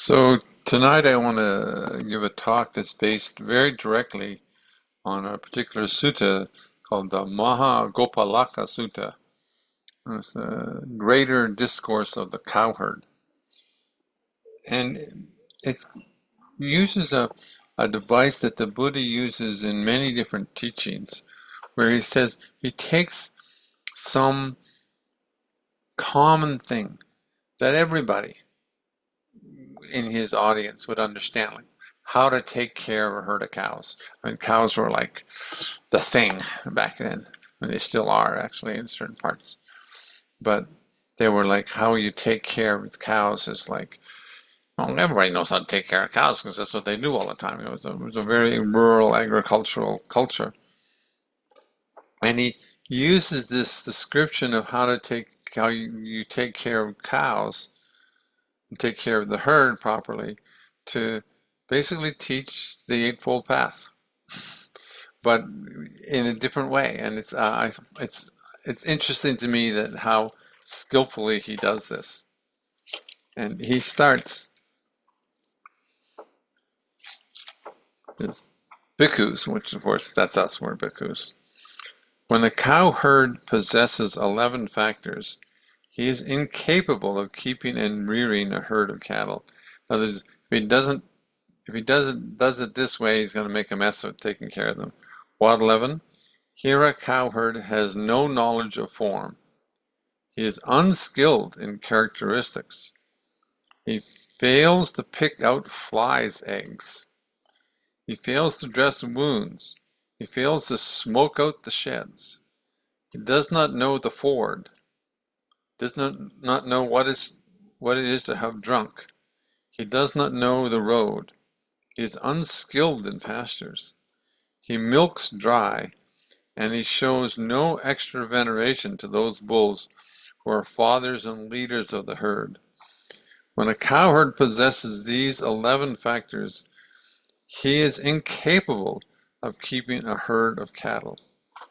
So tonight I want to give a talk that's based very directly on a particular sutta called the Mahagopalaka Sutta. It's the greater discourse of the cowherd. And it uses a device that the Buddha uses in many different teachings, where he says he takes some common thing that everybody in his audience would understand, like how to take care of a herd of cows. I mean, cows were like the thing back then, and they still are actually in certain parts. But they were like how you take care of cows is like, well, everybody knows how to take care of cows because that's what they do all the time. It was a very rural agricultural culture. And he uses this description of how you take care of cows and take care of the herd properly to basically teach the Eightfold Path, but in a different way. And it's interesting to me that how skillfully he does this. And he starts with bhikkhus, which of course that's us, we're bhikkhus. When a cow herd possesses 11 factors, he is incapable of keeping and rearing a herd of cattle. In other words, if he does it this way, he's going to make a mess of taking care of them. What 11? Here a cowherd has no knowledge of form. He is unskilled in characteristics. He fails to pick out flies' eggs. He fails to dress wounds. He fails to smoke out the sheds. He does not know the ford. Does not know what it is to have drunk. He does not know the road. He is unskilled in pastures. He milks dry, and he shows no extra veneration to those bulls who are fathers and leaders of the herd. When a cowherd possesses these 11 factors, he is incapable of keeping a herd of cattle.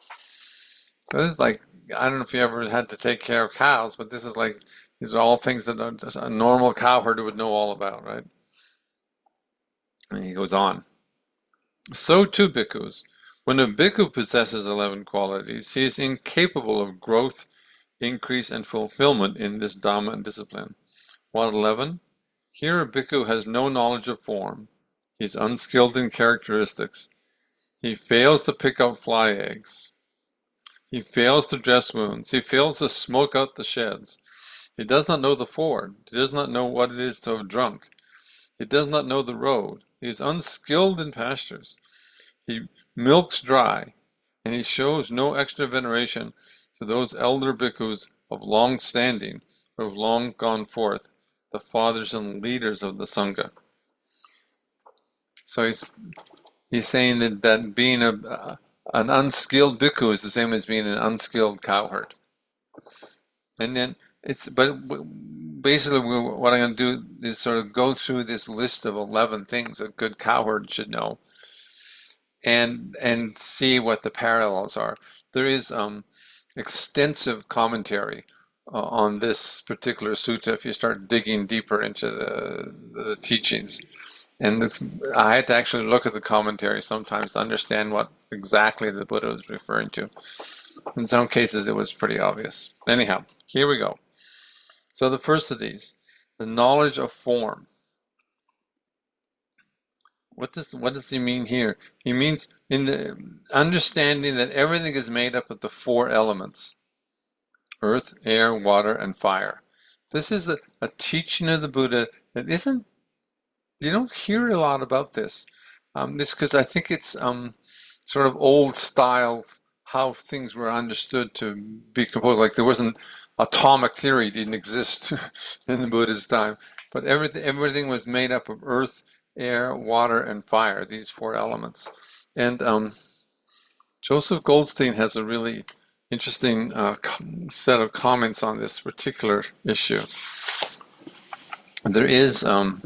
So this is like, I don't know if you ever had to take care of cows, but this is like, these are all things that a normal cowherder would know all about, right? And he goes on. So too bhikkhus. When a bhikkhu possesses 11 qualities, he is incapable of growth, increase, and fulfillment in this Dhamma and discipline. What 11? Here a bhikkhu has no knowledge of form. He is unskilled in characteristics. He fails to pick out fly eggs. He fails to dress wounds. He fails to smoke out the sheds. He does not know the ford. He does not know what it is to have drunk. He does not know the road. He is unskilled in pastures. He milks dry, and he shows no extra veneration to those elder bhikkhus of long standing who have long gone forth, the fathers and leaders of the Sangha. So he's saying that being an unskilled bhikkhu is the same as being an unskilled cowherd. And then but basically what I'm going to do is sort of go through this list of 11 things a good cowherd should know and see what the parallels are. There is extensive commentary on this particular sutta if you start digging deeper into the teachings. And I had to actually look at the commentary sometimes to understand what exactly the Buddha was referring to. In some cases, it was pretty obvious. Anyhow, here we go. So the first of these, the knowledge of form. What does he mean here? He means in the understanding that everything is made up of the four elements: earth, air, water, and fire. This is a teaching of the Buddha that isn't, you don't hear a lot about this. This because I think it's sort of old style how things were understood to be composed. Like there wasn't atomic theory didn't exist in the Buddha's time, but everything was made up of earth, air, water, and fire. These four elements. And Joseph Goldstein has a really interesting set of comments on this particular issue. There is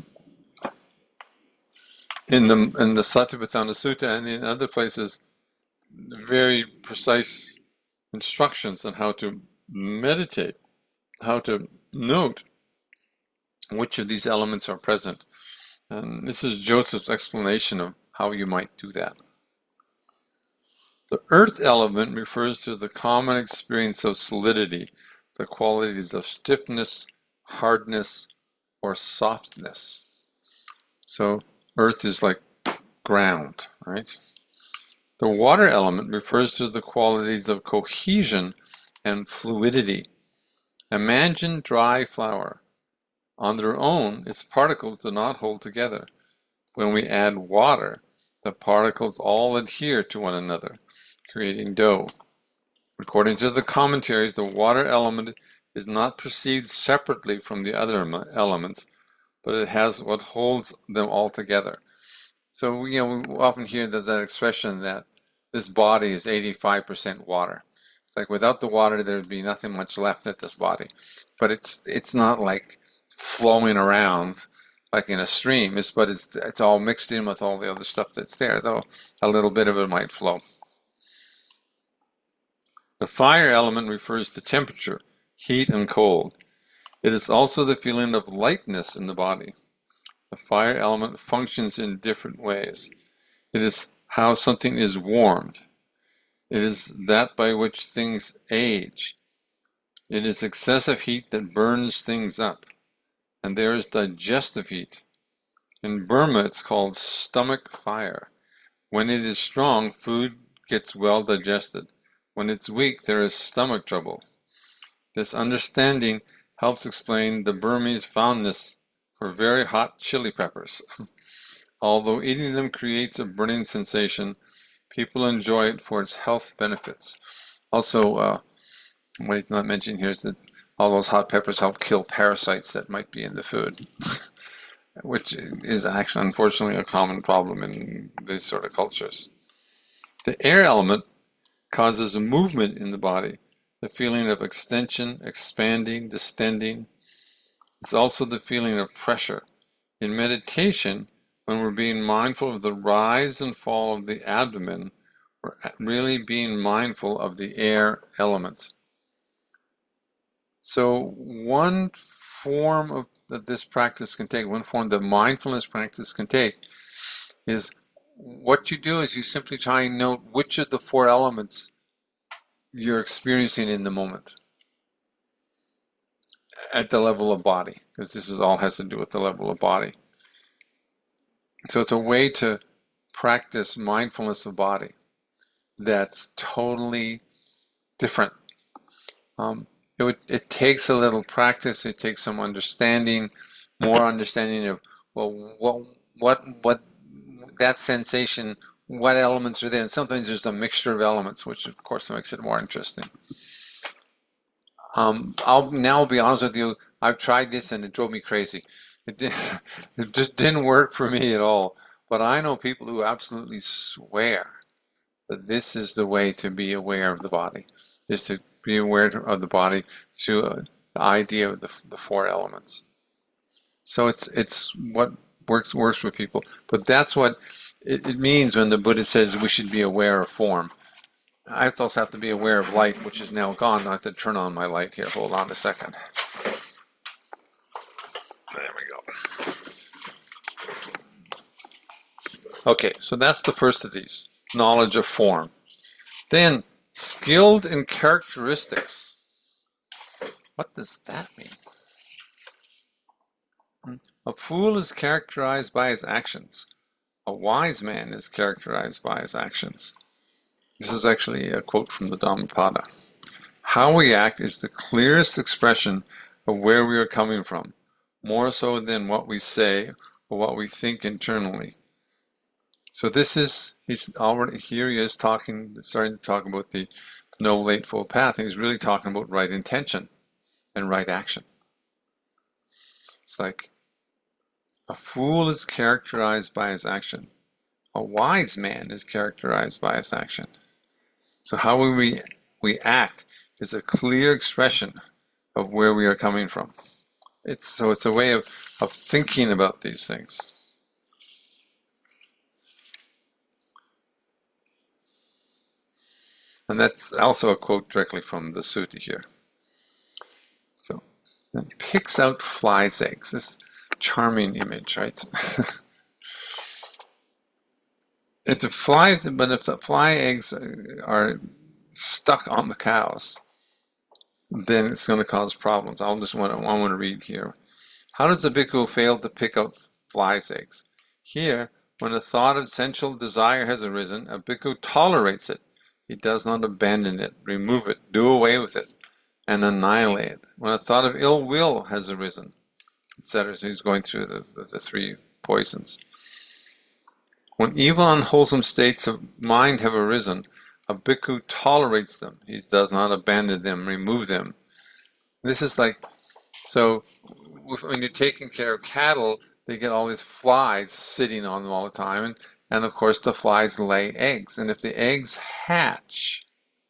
in the Satipatthana Sutta and in other places very precise instructions on how to meditate, how to note which of these elements are present. And this is Joseph's explanation of how you might do that. The earth element refers to the common experience of solidity, the qualities of stiffness, hardness, or softness. So earth is like ground, right? The water element refers to the qualities of cohesion and fluidity. Imagine dry flour. On their own, its particles do not hold together. When we add water, the particles all adhere to one another, creating dough. According to the commentaries, the water element is not perceived separately from the other elements, but it has what holds them all together. So, we often hear that expression that this body is 85% water. It's like without the water, there'd be nothing much left at this body. But it's not like flowing around like in a stream. But it's all mixed in with all the other stuff that's there, though a little bit of it might flow. The fire element refers to temperature, heat, and cold. It is also the feeling of lightness in the body. The fire element functions in different ways. It is how something is warmed. It is that by which things age. It is excessive heat that burns things up. And there is digestive heat. In Burma, it's called stomach fire. When it is strong, food gets well digested. When it's weak, there is stomach trouble. This understanding helps explain the Burmese fondness for very hot chili peppers. Although eating them creates a burning sensation, people enjoy it for its health benefits. Also, what he's not mentioning here is that all those hot peppers help kill parasites that might be in the food, which is actually, unfortunately, a common problem in these sort of cultures. The air element causes a movement in the body, the feeling of extension, expanding, distending. It's also the feeling of pressure. In meditation, when we're being mindful of the rise and fall of the abdomen, we're really being mindful of the air element. So one form that this practice can take, one form that mindfulness practice can take, is what you do is you simply try and note which of the four elements you're experiencing in the moment at the level of body, because this all has to do with the level of body. So it's a way to practice mindfulness of body that's totally different. It takes a little practice. It takes some understanding, more understanding of, well, what that sensation, what elements are there, and sometimes there's a mixture of elements, which of course makes it more interesting. I'll be honest with you. I've tried this and it drove me crazy. It just didn't work for me at all. But I know people who absolutely swear that this is the way to be aware of the body, is to be aware of the body through the idea of the four elements. So it's what works for people. But that's what it means when the Buddha says we should be aware of form. I also have to be aware of light, which is now gone. I have to turn on my light here. Hold on a second. There we go. Okay, so that's the first of these, knowledge of form. Then, skilled in characteristics. What does that mean? A fool is characterized by his actions. A wise man is characterized by his actions. This is actually a quote from the Dhammapada. How we act is the clearest expression of where we are coming from, more so than what we say or what we think internally. So he's already, here he is starting to talk about the Noble Eightfold Path, and he's really talking about right intention and right action. It's like, a fool is characterized by his action. A wise man is characterized by his action. So how we act is a clear expression of where we are coming from. It's a way of thinking about these things. And that's also a quote directly from the sutta here. So, it picks out flies' eggs. charming image, right? If the flies, but if the fly eggs are stuck on the cows, then it's going to cause problems. I want to read here. How does the bhikkhu fail to pick out flies' eggs? Here, when a thought of sensual desire has arisen, a bhikkhu tolerates it. He does not abandon it, remove it, do away with it, and annihilate it. When a thought of ill will has arisen, etc. So he's going through the three poisons. When evil, unwholesome states of mind have arisen, a bhikkhu tolerates them. He does not abandon them, remove them. This is like, so when you're taking care of cattle, they get all these flies sitting on them all the time, and of course the flies lay eggs. And if the eggs hatch,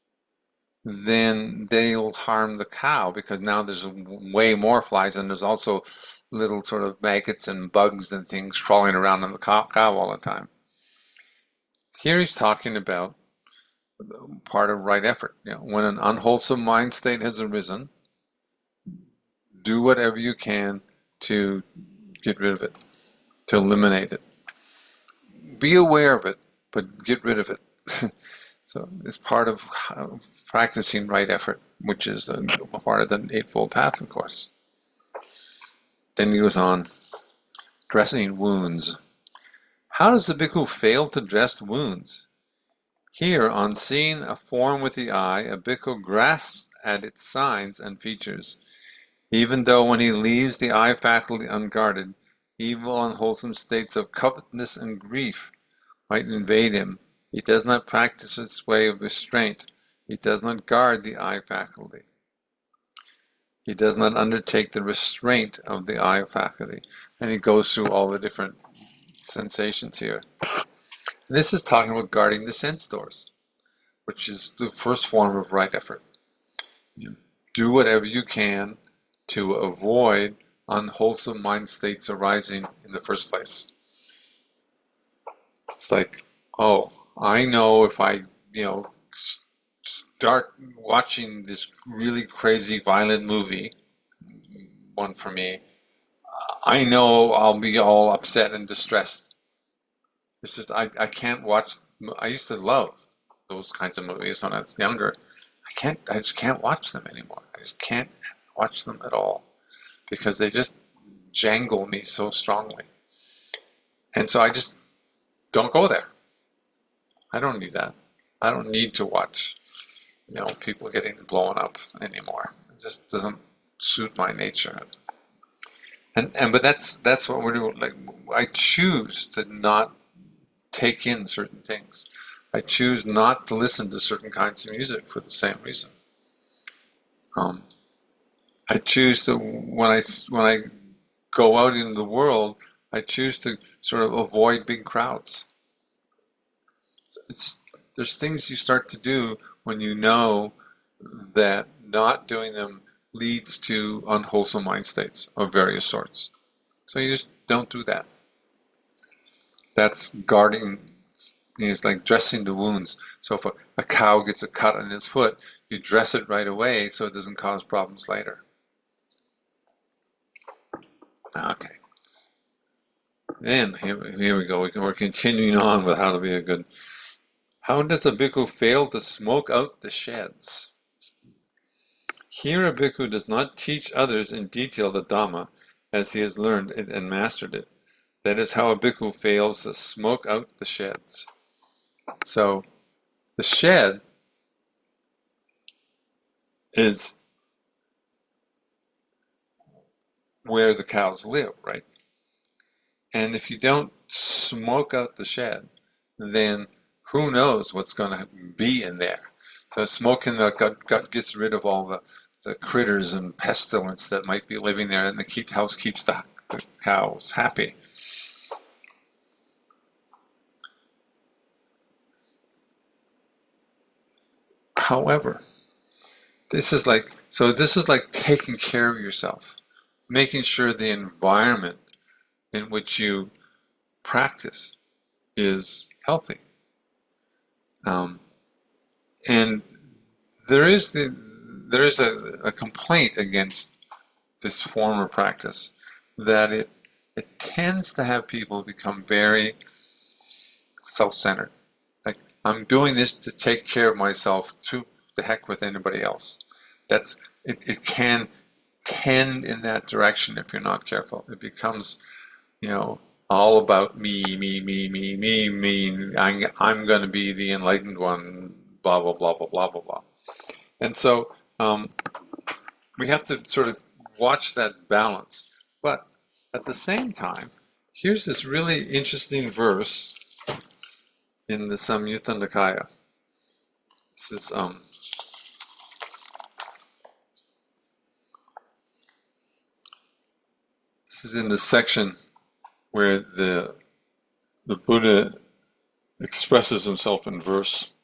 then they'll harm the cow because now there's way more flies, and there's also little sort of maggots and bugs and things crawling around on the cow all the time. Here he's talking about part of right effort. When an unwholesome mind state has arisen, do whatever you can to get rid of it, to eliminate it. Be aware of it, but get rid of it. So it's part of practicing right effort, which is a part of the Eightfold Path, of course. Then he goes on, dressing wounds. How does the bhikkhu fail to dress wounds? Here, on seeing a form with the eye, a bhikkhu grasps at its signs and features. Even though when he leaves the eye faculty unguarded, evil unwholesome states of covetousness and grief might invade him, he does not practice its way of restraint. He does not guard the eye faculty. He does not undertake the restraint of the eye faculty. And he goes through all the different sensations here. And this is talking about guarding the sense doors, which is the first form of right effort. Do whatever you can to avoid unwholesome mind states arising in the first place. It's like, oh, I know if I, start watching this really crazy violent movie, one for me, I know I'll be all upset and distressed. It's just, I can't watch, I used to love those kinds of movies when I was younger. I just can't watch them anymore. I just can't watch them at all because they just jangle me so strongly. And so I just don't go there. I don't need that. I don't need to watch, people getting blown up anymore. It just doesn't suit my nature. But that's what we're doing. Like, I choose to not take in certain things. I choose not to listen to certain kinds of music for the same reason. I choose to, when I go out into the world, I choose to sort of avoid big crowds. There's things you start to do when you know that not doing them leads to unwholesome mind states of various sorts. So you just don't do that. That's guarding. It's like dressing the wounds. So if a cow gets a cut on its foot, you dress it right away so it doesn't cause problems later. Okay. Then here we go. We're continuing on with how to be a good. How does a bhikkhu fail to smoke out the sheds? Here a bhikkhu does not teach others in detail the Dhamma as he has learned it and mastered it. That is how a bhikkhu fails to smoke out the sheds. So the shed is where the cows live, right? And if you don't smoke out the shed, then who knows what's going to be in there. So smoke in the gut gets rid of all the critters and pestilence that might be living there, and the house keeps the cows happy. However, this is like taking care of yourself, making sure the environment in which you practice is healthy. And there is a complaint against this form of practice that it tends to have people become very self-centered. Like, I'm doing this to take care of myself, to the heck with anybody else. It can tend in that direction if you're not careful. It becomes, you know, all about me, me, me, me, me, me. I'm going to be the enlightened one, blah, blah, blah, blah, blah, blah, blah. And so we have to sort of watch that balance. But at the same time, here's this really interesting verse in the Samyutta Nikaya. This is in the section where the Buddha expresses himself in verse.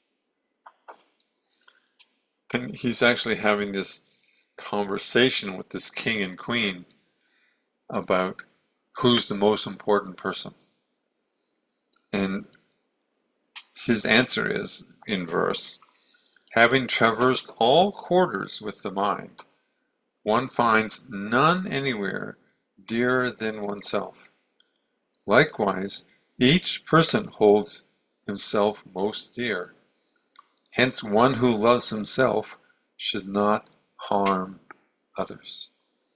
And he's actually having this conversation with this king and queen about who's the most important person. And his answer is, in verse, having traversed all quarters with the mind, one finds none anywhere dearer than oneself. Likewise, each person holds himself most dear. Hence, one who loves himself should not harm others.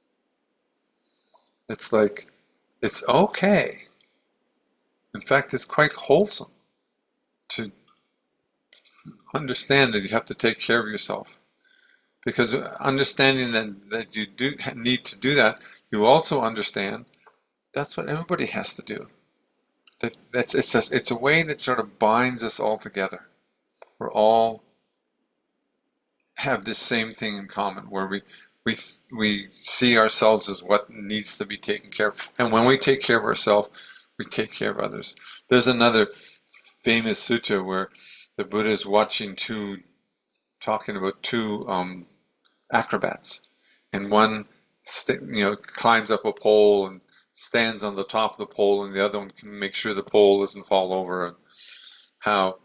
It's like, it's okay. In fact, it's quite wholesome to understand that you have to take care of yourself. Because understanding that you do need to do that, you also understand that's what everybody has to do. It's a way that sort of binds us all together. We're all have this same thing in common, where we see ourselves as what needs to be taken care of, and when we take care of ourselves, we take care of others. There's another famous sutta where the Buddha is talking about two acrobats, and one climbs up a pole and stands on the top of the pole, and the other one can make sure the pole doesn't fall over, and how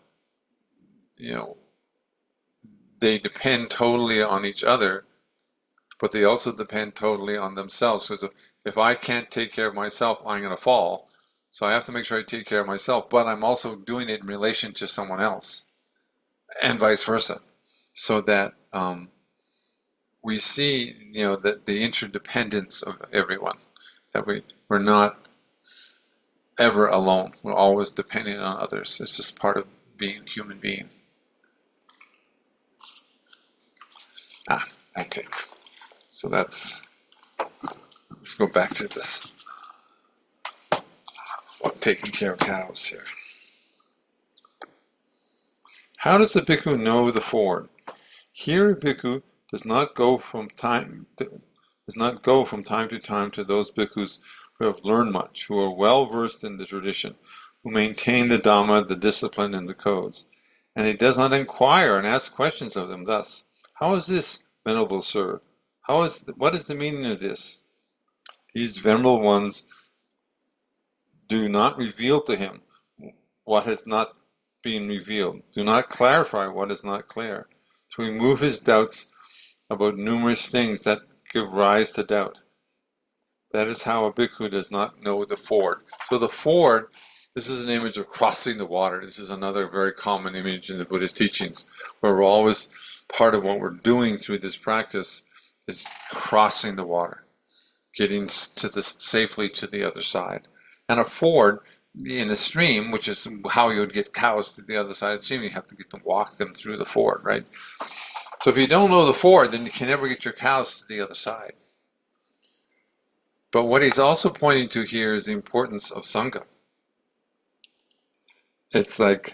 they depend totally on each other, but they also depend totally on themselves. Because if I can't take care of myself, I'm going to fall. So I have to make sure I take care of myself, but I'm also doing it in relation to someone else, and vice versa, so that we see, that the interdependence of everyone, that we're not ever alone. We're always depending on others. It's just part of being a human being. Okay. So let's go back to this. Taking care of cows here. How does the bhikkhu know the ford? Here, a bhikkhu does not go from time to time to those bhikkhus who have learned much, who are well versed in the tradition, who maintain the Dhamma, the discipline, and the codes. And he does not inquire and ask questions of them thus. How is this, venerable sir? What is the meaning of this? These venerable ones do not reveal to him what has not been revealed. Do not clarify what is not clear, to remove his doubts about numerous things that give rise to doubt. That is how a bhikkhu does not know the ford. So the ford, this is an image of crossing the water. This is another very common image in the Buddhist teachings, where we're always, part of what we're doing through this practice is crossing the water, getting safely to the other side. And a ford in a stream, which is how you would get cows to the other side of the stream, you have to get to walk them through the ford, right? So if you don't know the ford, then you can never get your cows to the other side. But what he's also pointing to here is the importance of Sangha. It's like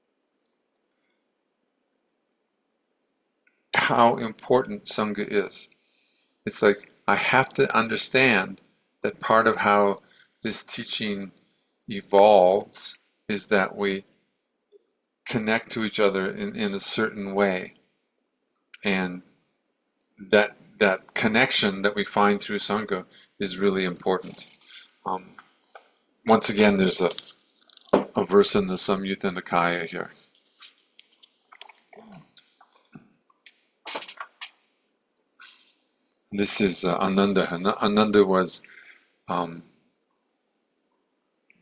how important Sangha is. It's like I have to understand that part of how this teaching evolves is that we connect to each other in a certain way. And that connection that we find through Sangha is really important. Once again, there's a verse in the Samyutta Nikaya here. This is Ananda. Ananda was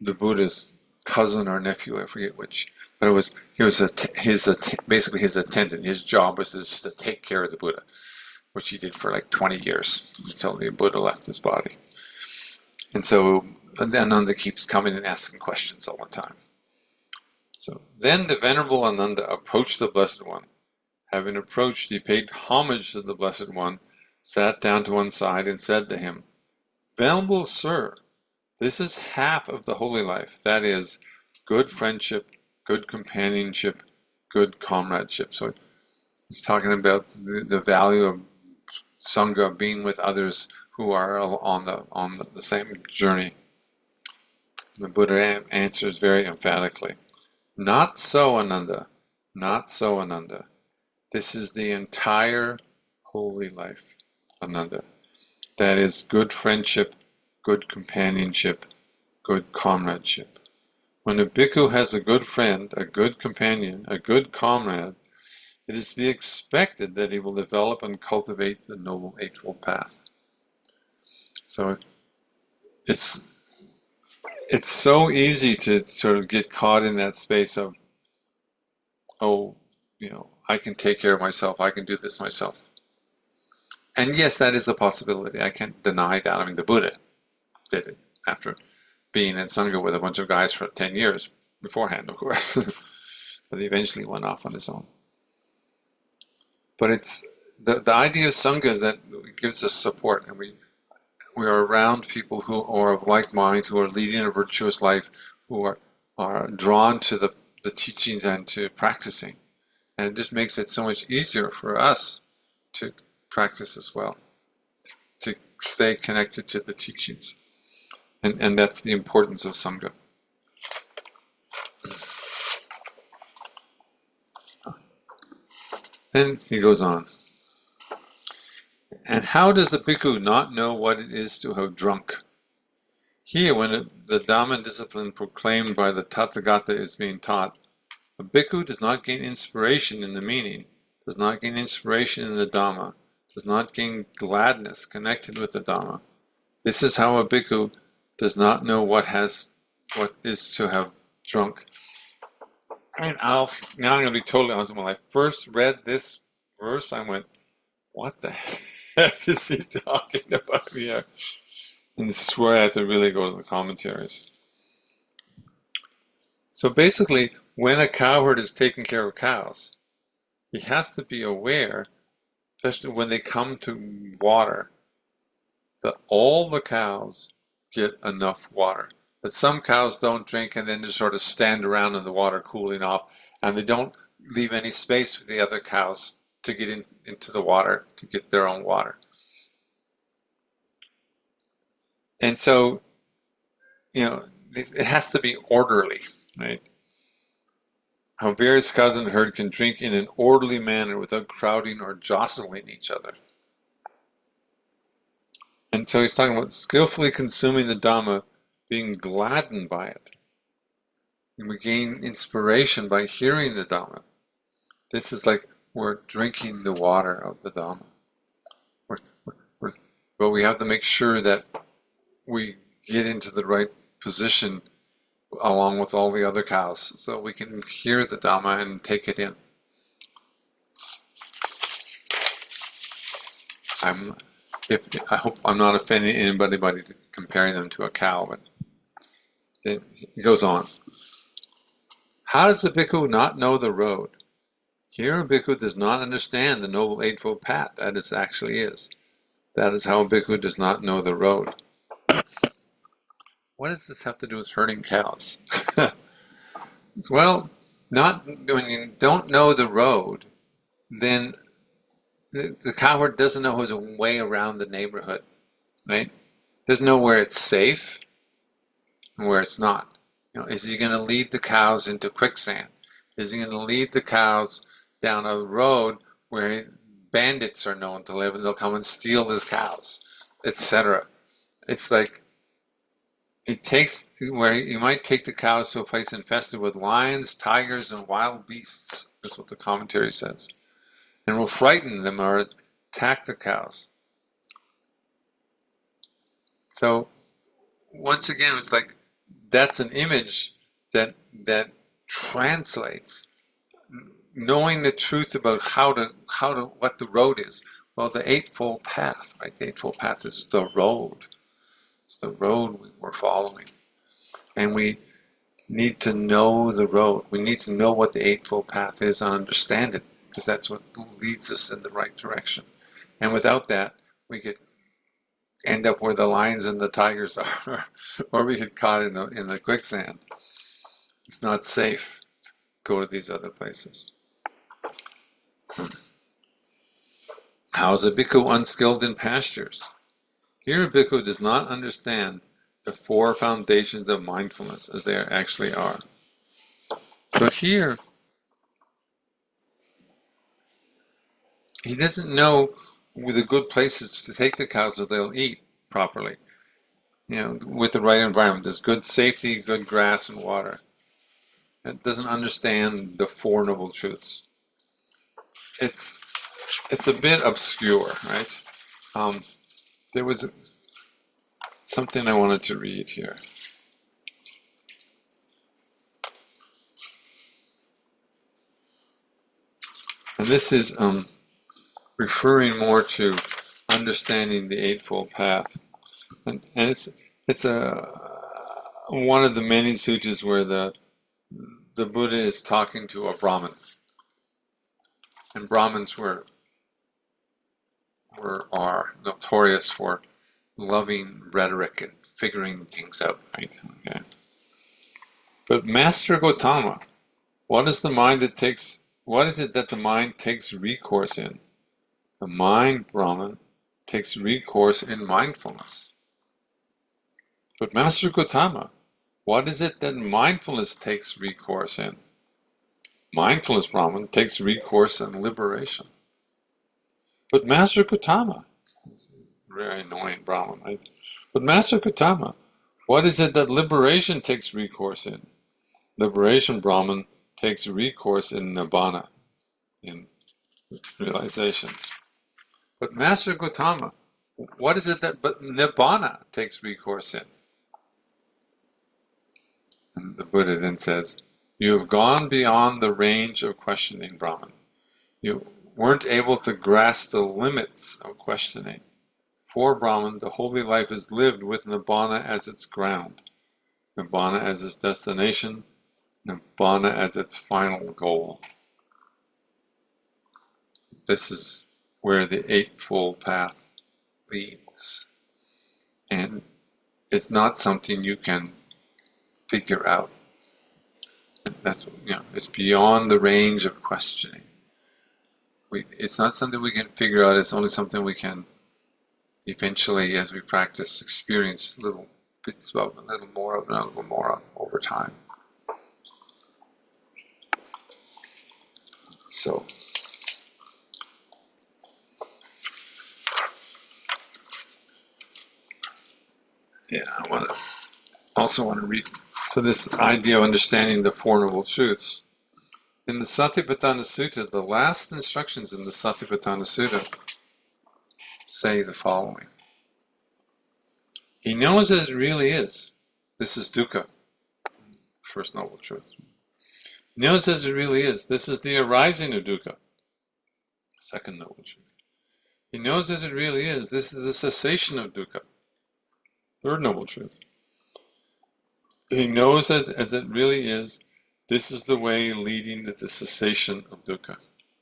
the Buddha's cousin or nephew, I forget which, but he was basically his attendant. His job was just to take care of the Buddha, which he did for like 20 years until the Buddha left his body. And so Ananda keeps coming and asking questions all the time. So then the Venerable Ananda approached the Blessed One. Having approached, he paid homage to the Blessed One, sat down to one side, and said to him, "Venerable Sir, this is half of the holy life, that is, good friendship, good companionship, good comradeship." So he's talking about the value of Sangha, being with others who are on the same journey. The Buddha answers very emphatically, "Not so, Ananda, not so, Ananda. This is the entire holy life, Ananda. That is good friendship, good companionship, good comradeship. When a bhikkhu has a good friend, a good companion, a good comrade, it is to be expected that he will develop and cultivate the Noble Eightfold Path." So it's so easy to sort of get caught in that space of, oh, I can take care of myself, I can do this myself. And yes, that is a possibility. I can't deny that. I mean, the Buddha did it after being in Sangha with a bunch of guys for 10 years beforehand, of course. But he eventually went off on his own. But it's the idea of Sangha is that it gives us support, and we are around people who are of like mind, who are leading a virtuous life, who are drawn to the teachings and to practicing. And it just makes it so much easier for us to practice as well, to stay connected to the teachings. And that's the importance of Sangha. Then he goes on. "And how does the bhikkhu not know what it is to have drunk? Here, when the Dhamma discipline proclaimed by the Tathagata is being taught, a bhikkhu does not gain inspiration in the meaning, does not gain inspiration in the Dhamma, does not gain gladness connected with the Dhamma. This is how a bhikkhu does not know what is to have drunk." And now I'm going to be totally honest. When I first read this verse, I went, what the heck is he talking about here? And this is where I had to really go to the commentaries. So basically, when a cowherd is taking care of cows, he has to be aware, especially when they come to water, that all the cows get enough water. But some cows don't drink and then just sort of stand around in the water cooling off, and they don't leave any space for the other cows to get into the water to get their own water. And so, it has to be orderly, right? How various cows in a herd can drink in an orderly manner without crowding or jostling each other. And so he's talking about skillfully consuming the Dhamma, being gladdened by it. And we gain inspiration by hearing the Dhamma. This is like we're drinking the water of the Dhamma. But we have to make sure that we get into the right position along with all the other cows so we can hear the Dhamma and take it in. I hope I'm not offending anybody by comparing them to a cow, but it goes on. How does the bhikkhu not know the road? Here a bhikkhu does not understand the Noble Eightfold Path, that it actually is. That is how a bhikkhu does not know the road. What does this have to do with herding cows? Well, when you don't know the road, then the cowherd doesn't know his way around the neighborhood, right? Doesn't know where it's safe and where it's not. Is he going to lead the cows into quicksand? Is he going to lead the cows down a road where bandits are known to live and they'll come and steal his cows, etc.? It's like where you might take the cows to a place infested with lions, tigers, and wild beasts. That's what the commentary says. And will frighten them or attack the cows. So, once again, it's like that's an image that translates knowing the truth about how to what the road is. Well, the Eightfold Path, right? The Eightfold Path is the road. It's the road we're following, and we need to know the road. We need to know what the Eightfold Path is and understand it, because that's what leads us in the right direction. And without that, we could end up where the lions and the tigers are, or we get caught in the quicksand. It's not safe to go to these other places. How is a bhikkhu unskilled in pastures? Here a bhikkhu does not understand the four foundations of mindfulness as they actually are. So here, he doesn't know the good places to take the cows so they'll eat properly. With the right environment. There's good safety, good grass and water. It doesn't understand the Four Noble Truths. It's a bit obscure, right? There was something I wanted to read here. And this is referring more to understanding the Eightfold Path. And it's one of the many sutras where the Buddha is talking to a Brahmin. And Brahmins are notorious for loving rhetoric and figuring things out, right? Okay. But Master Gautama, what is it that the mind takes recourse in? The mind, Brahman, takes recourse in mindfulness. But Master Gautama, what is it that mindfulness takes recourse in? Mindfulness, Brahman, takes recourse in liberation. But Master Gautama, very annoying Brahman, right? But Master Gautama, what is it that liberation takes recourse in? Liberation, Brahman, takes recourse in Nibbana, in realization. But Master Gautama, what is it that Nibbana takes recourse in? And the Buddha then says, you have gone beyond the range of questioning, Brahman. You weren't able to grasp the limits of questioning. For Brahman, the holy life is lived with Nibbana as its ground, Nibbana as its destination, Nibbana as its final goal. This is where the Eightfold Path leads. And it's not something you can figure out. That's, it's beyond the range of questioning. It's not something we can figure out, it's only something we can eventually, as we practice, experience little bits of, a little more of, and a little more of over time. So, I also want to read. So this idea of understanding the Four Noble Truths. In the Satipatthana Sutta, the last instructions in the Satipatthana Sutta say the following. He knows as it really is. This is dukkha, first noble truth. He knows as it really is. This is the arising of dukkha, second noble truth. He knows as it really is. This is the cessation of dukkha, third noble truth. He knows as it really is. This is the way leading to the cessation of dukkha.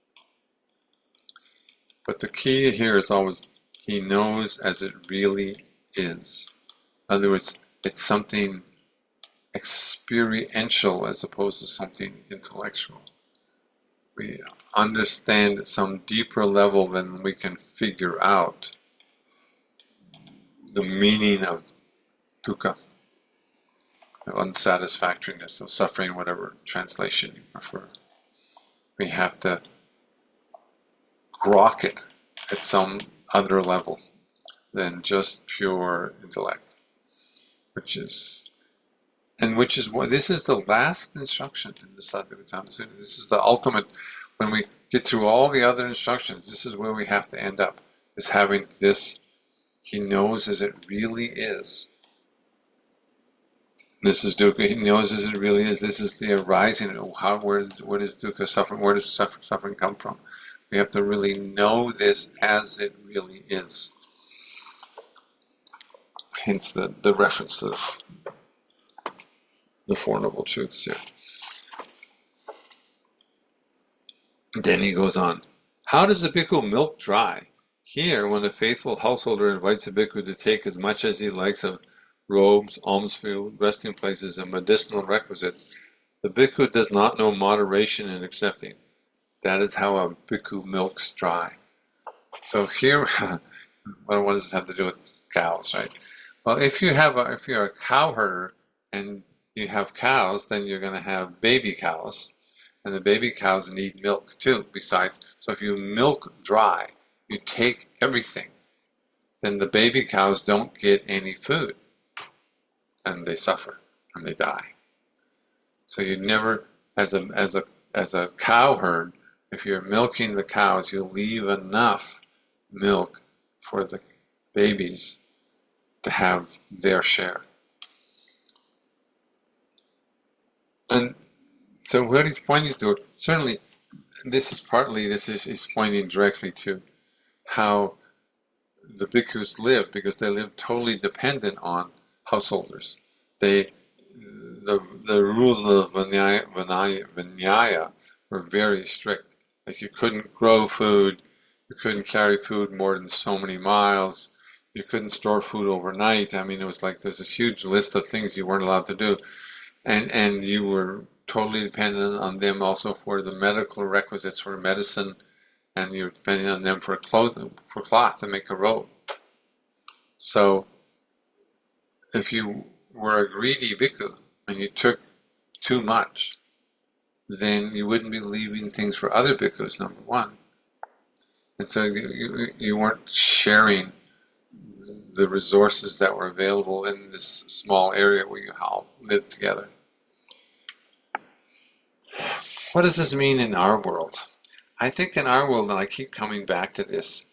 But the key here is always, he knows as it really is. In other words, it's something experiential as opposed to something intellectual. We understand at some deeper level than we can figure out the meaning of dukkha, the unsatisfactoriness of suffering, whatever translation you prefer. We have to grok it at some other level than just pure intellect, which is what this is the last instruction in the Satipatthana Sutta. This is the ultimate. When we get through all the other instructions, this is where we have to end up, is having this. He knows as it really is. This is dukkha. He knows as it really is. This is the arising. Where does dukkha suffering? Where does suffering come from? We have to really know this as it really is. Hence the reference to the Four Noble Truths here. Then he goes on. How does the bhikkhu milk dry? Here, when a faithful householder invites a bhikkhu to take as much as he likes of robes, alms food, resting places, and medicinal requisites, the bhikkhu does not know moderation in accepting. That is how a bhikkhu milks dry. So here, what does this have to do with cows, right? Well, if you're a cow herder and you have cows, then you're going to have baby cows, and the baby cows need milk too. Besides, so if you milk dry, you take everything, then the baby cows don't get any food, and they suffer and they die. So you never, as a cow herd, if you're milking the cows, you leave enough milk for the babies to have their share. And so what he's pointing to, certainly he's pointing directly to how the bhikkhus live, because they live totally dependent on householders. The rules of Vinaya were very strict. Like you couldn't grow food, you couldn't carry food more than so many miles, you couldn't store food overnight. I mean, it was like there's this huge list of things you weren't allowed to do. And you were totally dependent on them also for the medical requisites for medicine, and you're depending on them for cloth to make a robe. So if you were a greedy bhikkhu and you took too much, then you wouldn't be leaving things for other bhikkhus, number one. And so you weren't sharing the resources that were available in this small area where you all lived together. What does this mean in our world? I think in our world, and I keep coming back to this,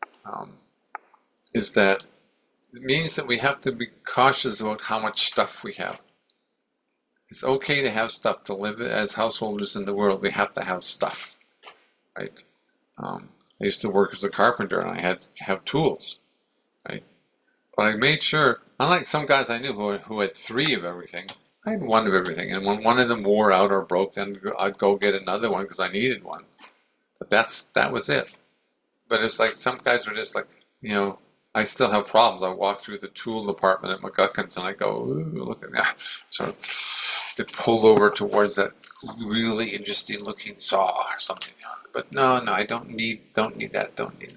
is that it means that we have to be cautious about how much stuff we have. It's okay to have stuff. To live as householders in the world, we have to have stuff, right? I used to work as a carpenter, and I had to have tools, right? But I made sure, unlike some guys I knew who had 3 of everything, I had 1 of everything. And when one of them wore out or broke, then I'd go get another one because I needed one. But that was it. But it's like some guys were just like, I still have problems. I walk through the tool department at McGuckins and I go, ooh, look at that. Sort of get pulled over towards that really interesting looking saw or something. But no, I don't need that.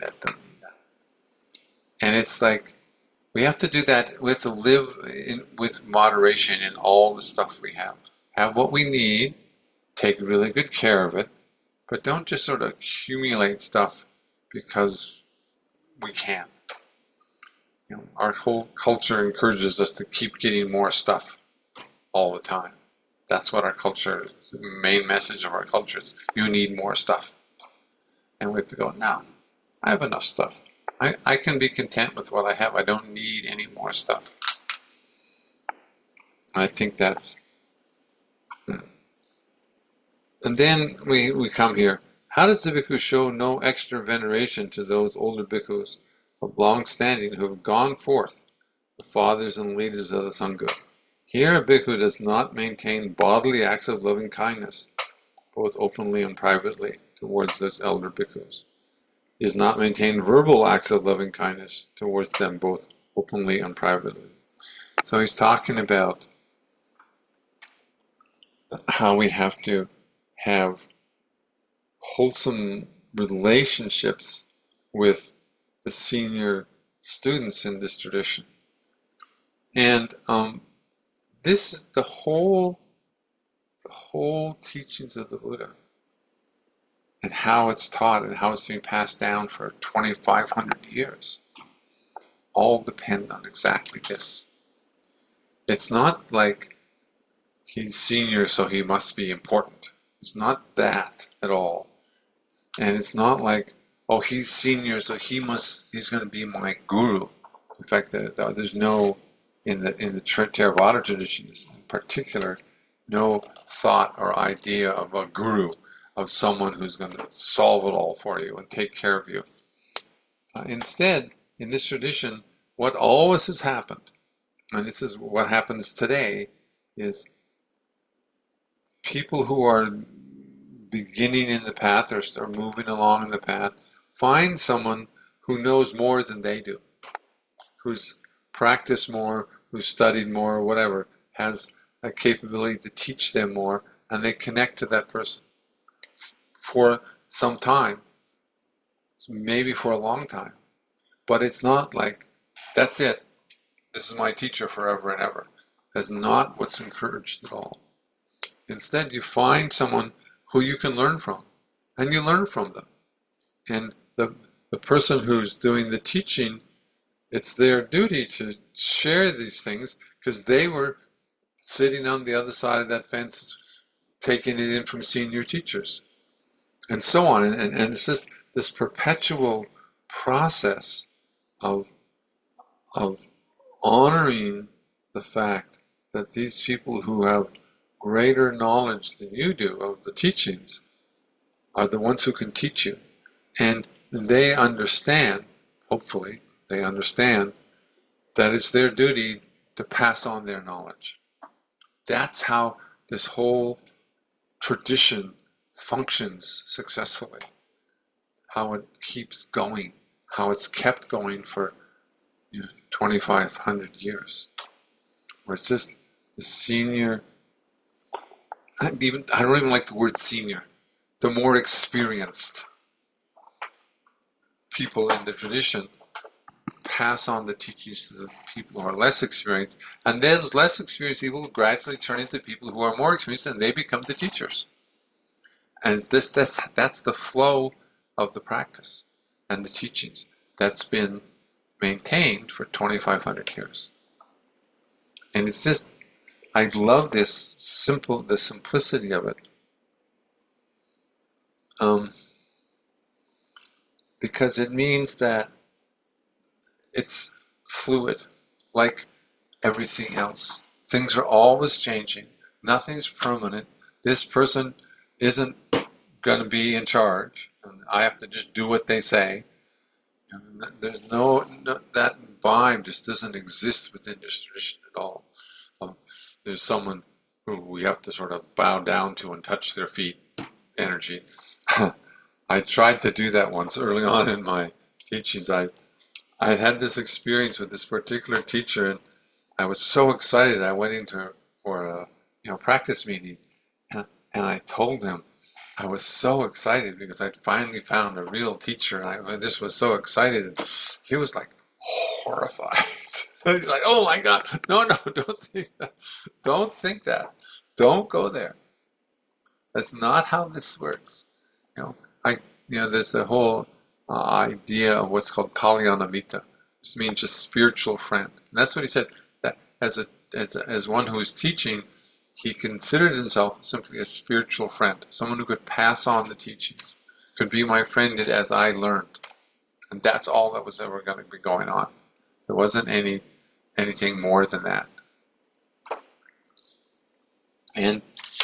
And it's like, we have to do that. We have to live with moderation in all the stuff we have. Have what we need, take really good care of it, but don't just sort of accumulate stuff because we can. Our whole culture encourages us to keep getting more stuff all the time. That's what our culture, the main message of our culture is, you need more stuff. And we have to go, no, I have enough stuff. I can be content with what I have. I don't need any more stuff. I think that's... And then we come here. How does the bhikkhu show no extra veneration to those older bhikkhus of long standing who have gone forth, the fathers and leaders of the Sangha? Here a bhikkhu does not maintain bodily acts of loving kindness, both openly and privately, towards those elder bhikkhus. He does not maintain verbal acts of loving kindness towards them, both openly and privately. So he's talking about how we have to have wholesome relationships with the senior students in this tradition. And this is the whole teachings of the Buddha, and how it's taught and how it's being passed down for 2,500 years, all depend on exactly this. It's not like he's senior so he must be important. It's not that at all. And it's not like, oh, he's senior so he's going to be my guru. In fact, there's no in the Theravada traditions in particular, no thought or idea of a guru, of someone who's going to solve it all for you and take care of you. Instead, in this tradition, what always has happened, and this is what happens today, is people who are beginning in the path or moving along in the path find someone who knows more than they do, who's practiced more, who's studied more, whatever, has a capability to teach them more, and they connect to that person for some time, maybe for a long time. But it's not like, that's it, this is my teacher forever and ever. That's not what's encouraged at all. Instead, you find someone who you can learn from, and you learn from them. And the person who's doing the teaching, it's their duty to share these things because they were sitting on the other side of that fence taking it in from senior teachers, and so on. And it's just this perpetual process of honoring the fact that these people who have greater knowledge than you do of the teachings are the ones who can teach you. And they understand, hopefully, they understand that it's their duty to pass on their knowledge. That's how this whole tradition functions successfully, how it keeps going, how it's kept going for 2,500 years, where it's just the senior, I don't even like the word senior, the more experienced people in the tradition pass on the teachings to the people who are less experienced, and those less experienced people gradually turn into people who are more experienced, and they become the teachers. And that's the flow of the practice and the teachings that's been maintained for 2,500 years. And it's just, I love the simplicity of it. Because it means that it's fluid, like everything else. Things are always changing. Nothing's permanent. This person isn't going to be in charge, and I have to just do what they say. And there's no that vibe just doesn't exist within this tradition at all. There's someone who we have to sort of bow down to and touch their feet energy. I tried to do that once early on in my teachings. I had this experience with this particular teacher, and I was so excited. I went into for a practice meeting, and I told him I was so excited because I'd finally found a real teacher, and I just was so excited. And he was like horrified. He's like, "Oh my God, no, don't think that. Don't think that. Don't go there. That's not how this works." There's the whole idea of what's called Kalyanamita. This means a spiritual friend. And that's what he said. That as one who is teaching, he considered himself simply a spiritual friend, someone who could pass on the teachings, could be my friend as I learned. And that's all that was ever going to be going on. There wasn't anything more than that. And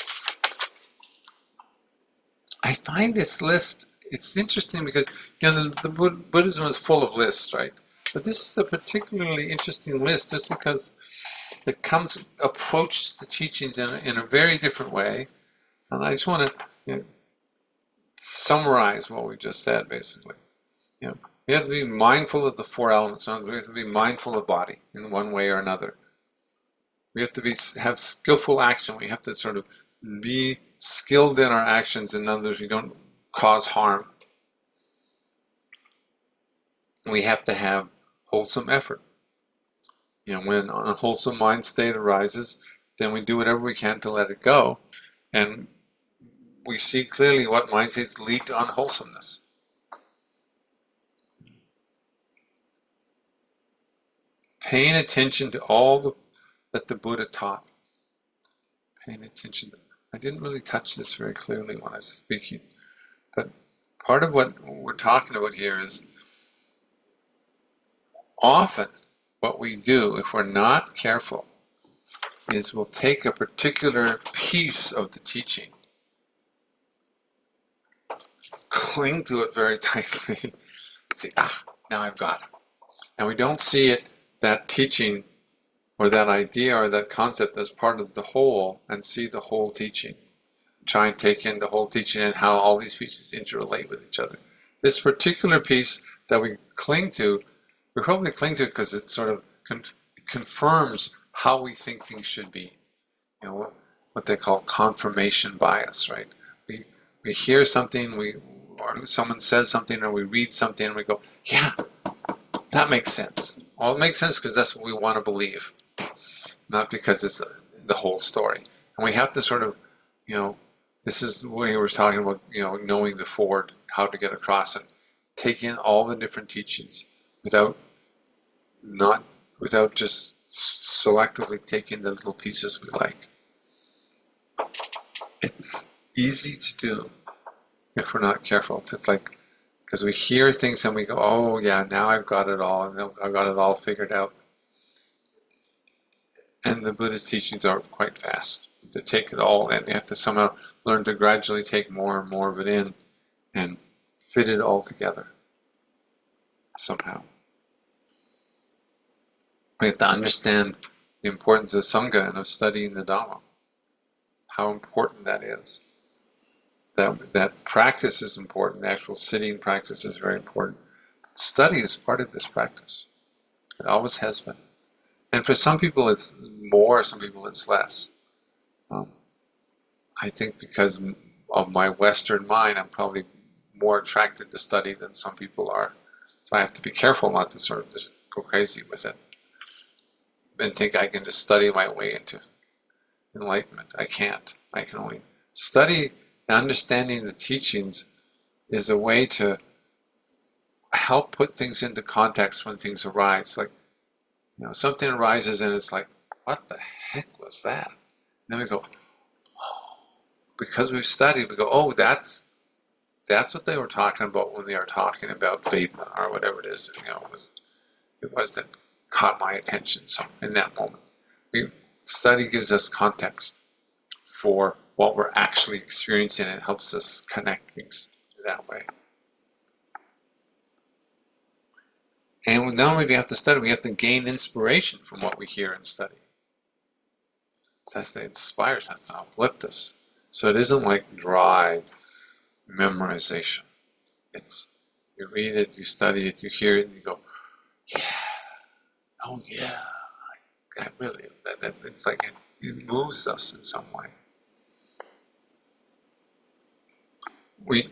I find this list, it's interesting because the Buddhism is full of lists, right? But this is a particularly interesting list just because it approaches the teachings in a very different way. And I just want to summarize what we just said, basically. We have to be mindful of the four elements. We have to be mindful of body in one way or another. We have to have skillful action. We have to sort of be skilled in our actions. In other words, we don't cause harm. We have to have wholesome effort. When a wholesome mind state arises, then we do whatever we can to let it go. And we see clearly what mind states lead to unwholesomeness. Paying attention to all that the Buddha taught. Paying attention. I didn't really touch this very clearly when I was speaking. But part of what we're talking about here is often what we do, if we're not careful, is we'll take a particular piece of the teaching, cling to it very tightly, say, now I've got it. And we don't see it, that teaching, or that idea, or that concept as part of the whole, and see the whole teaching. Try and take in the whole teaching and how all these pieces interrelate with each other. This particular piece that we cling to, we probably cling to it because it sort of confirms how we think things should be. You know, what they call confirmation bias, right? We hear something, or someone says something, or we read something, and we go, yeah, that makes sense. Well, it makes sense because that's what we want to believe, not because it's the whole story. And we have to sort of, this is when we were talking about, knowing the ford, how to get across it, take in all the different teachings without just selectively taking the little pieces we like. It's easy to do if we're not careful. It's like, because we hear things and we go, oh yeah, now I've got it all, and I've got it all figured out. And the Buddhist teachings are quite fast. To take it all in, you have to somehow learn to gradually take more and more of it in and fit it all together somehow. We have to understand the importance of Sangha and of studying the Dhamma, how important that is. That practice is important, the actual sitting practice is very important. Study is part of this practice. It always has been. And for some people it's more, some people it's less. I think because of my Western mind, I'm probably more attracted to study than some people are. So I have to be careful not to sort of just go crazy with it and think I can just study my way into enlightenment. I can't. I can only study. And understanding the teachings is a way to help put things into context when things arise. Like, something arises and it's like, what the heck was that? And then we go, because we've studied, we go, oh, that's what they were talking about when they were talking about Vedana or whatever it is. It was that caught my attention. So in that moment, study gives us context for what we're actually experiencing, and it helps us connect things that way. And not only do we have to study, we have to gain inspiration from what we hear and study. That's that inspires us, to uplift us. So it isn't like dry memorization. It's, you read it, you study it, you hear it, and you go, yeah, oh yeah, I really, it's like it moves us in some way. We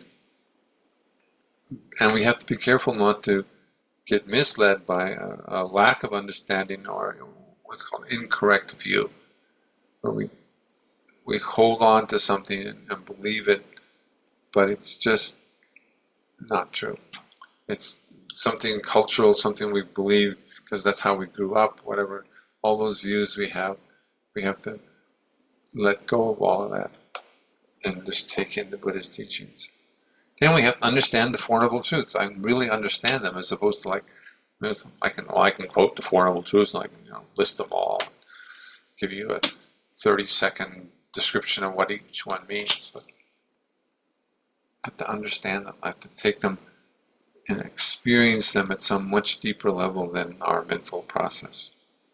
have to be careful not to get misled by a lack of understanding or what's called incorrect view, where we hold on to something and believe it, but it's just not true. It's something cultural, something we believe because that's how we grew up, whatever, all those views we have to let go of all of that and just take in the Buddhist teachings. Then we have to understand the Four Noble Truths. I really understand them, as opposed to like, I can quote the Four Noble Truths and I can list them all, give you a 30-second description of what each one means. But I have to understand them. I have to take them and experience them at some much deeper level than our mental process.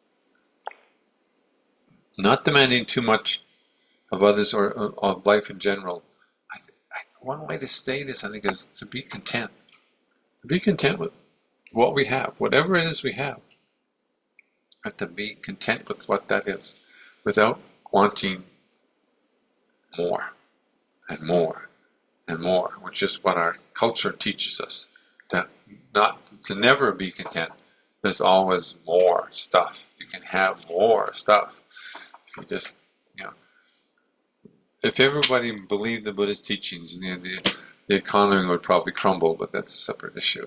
Not demanding too much of others or of life in general. One way to state this, I think, is to be content. To be content with what we have, whatever it is we have. We have to be content with what that is, without wanting more and more and more, which is what our culture teaches us. To never be content. There's always more stuff. You can have more stuff. If you just, if everybody believed the Buddhist teachings, the economy would probably crumble, but that's a separate issue.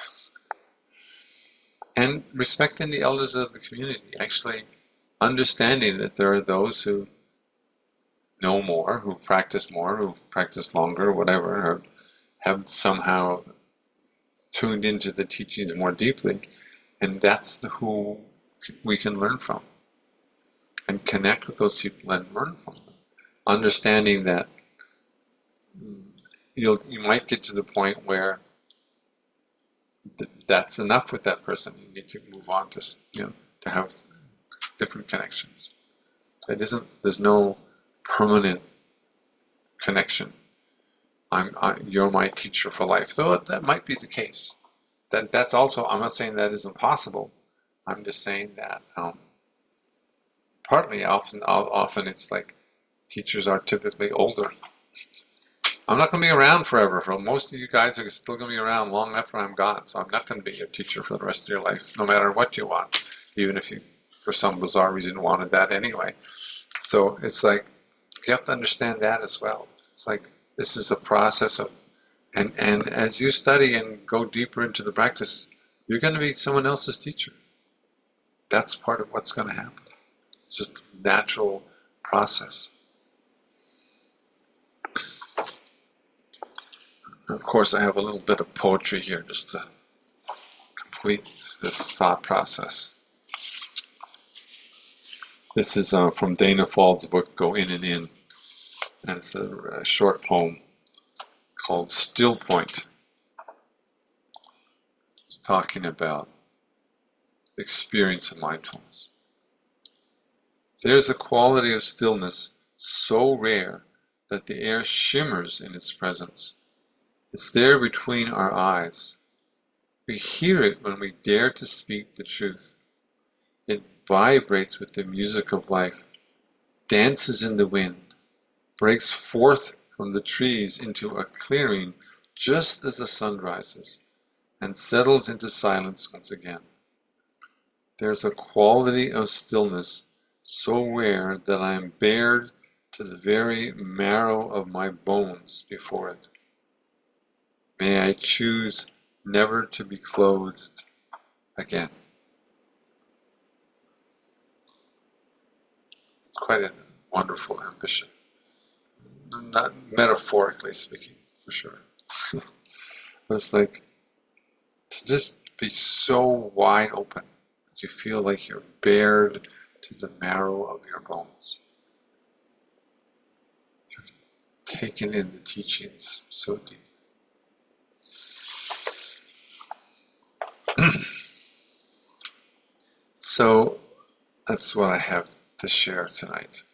And respecting the elders of the community, actually understanding that there are those who know more, who practice more, who've practiced longer, whatever, or have somehow tuned into the teachings more deeply, and that's who we can learn from and connect with those people and learn from them. Understanding that you might get to the point where that's enough with that person. You need to move on to to have different connections. So there's no permanent connection. You're my teacher for life. Though that might be the case. That's also, I'm not saying that isn't possible. I'm just saying that partly often it's like teachers are typically older. I'm not going to be around forever. For most of you guys are still going to be around long after I'm gone. So I'm not going to be your teacher for the rest of your life, no matter what you want, even if you, for some bizarre reason, wanted that anyway. So it's like you have to understand that as well. It's like this is a process of, and as you study and go deeper into the practice, you're going to be someone else's teacher. That's part of what's going to happen. It's just a natural process. Of course, I have a little bit of poetry here just to complete this thought process. This is from Dana Fald's book, Go In and In, and it's a short poem called Still Point. It's talking about the experience of mindfulness. There's a quality of stillness so rare that the air shimmers in its presence. It's there between our eyes. We hear it when we dare to speak the truth. It vibrates with the music of life, dances in the wind, breaks forth from the trees into a clearing just as the sun rises, and settles into silence once again. There's a quality of stillness so rare that I am bared to the very marrow of my bones before it. May I choose never to be clothed again. It's quite a wonderful ambition. Not metaphorically speaking, for sure. But it's like to just be so wide open that you feel like you're bared to the marrow of your bones. You've taken in the teachings so deep. So that's what I have to share tonight.